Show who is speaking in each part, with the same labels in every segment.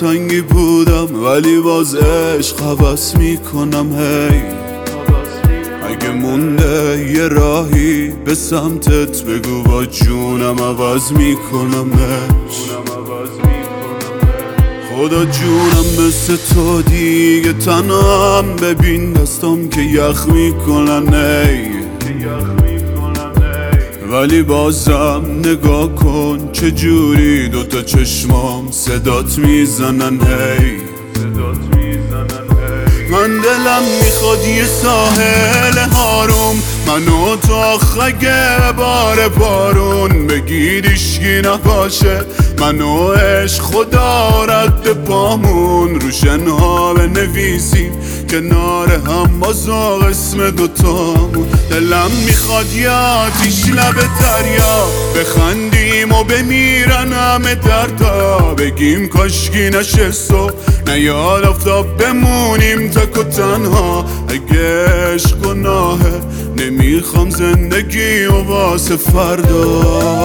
Speaker 1: دلتنگی بودم ولی باز عشق حوض میکنم. هی اگه مونده یه راهی به سمتت بگو با جونم عوض میکنمش. خدا جونم مثل تو دیگه تنهام، ببین دستام که یخ میکنن ولی بازم نگاه کن چه جوری دوتا چشمام صدات میزنن. من دلم میخواد یه ساحل هاروم، منو تو آخه بار بارون بگید اشکی نباشه، منو عشق خدا رد پامون رو شنها بنویسیم کنار هم بازا اسم دوتامون. دلم میخواد یه آتیش لب دریا بخندیم و بمیرن همه دردا، بگیم کاشکی نشست و نیاد آفتاب بمونیم تک و تنها. اگه عشق گناهه نمیخوام زندگی و واسه فردا.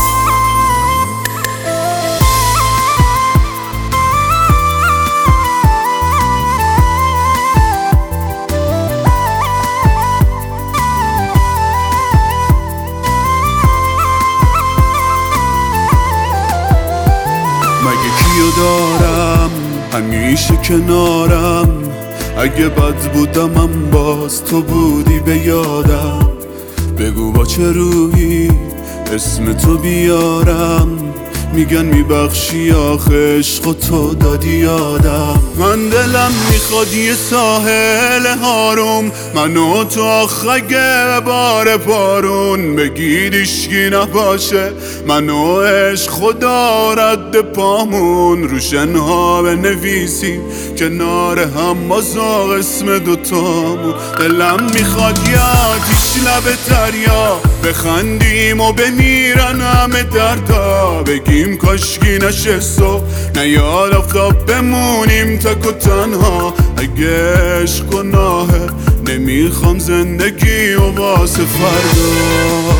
Speaker 1: مگه کیو دارم همیشه کنارم، اگه بد بودم باز تو بودی به یادم. بگو با چه روحی اسم تو بیارم، میگن میبخشی آخه عشق و تو دادی یادم. من دلم میخواد یه ساحل هاروم، منو تو آخه بار بارون بگید اشکی نباشه، منو عشق خدا رد پامون رو شنها بنویسیم کنار هم بازا اسم دوتامون. دلم میخواد یه آتیش لب دریا بخندیم و بمیرن همه دردا، بگیم کاشکی نشست و نیاد آفتاب بمونیم تک و تنها. اگه عشق گناهه نمیخوام زندگی و واسه فردا.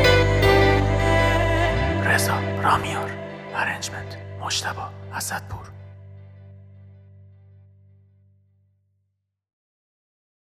Speaker 2: رضا رامیار، ارنجمنت مجتبی اسدپور.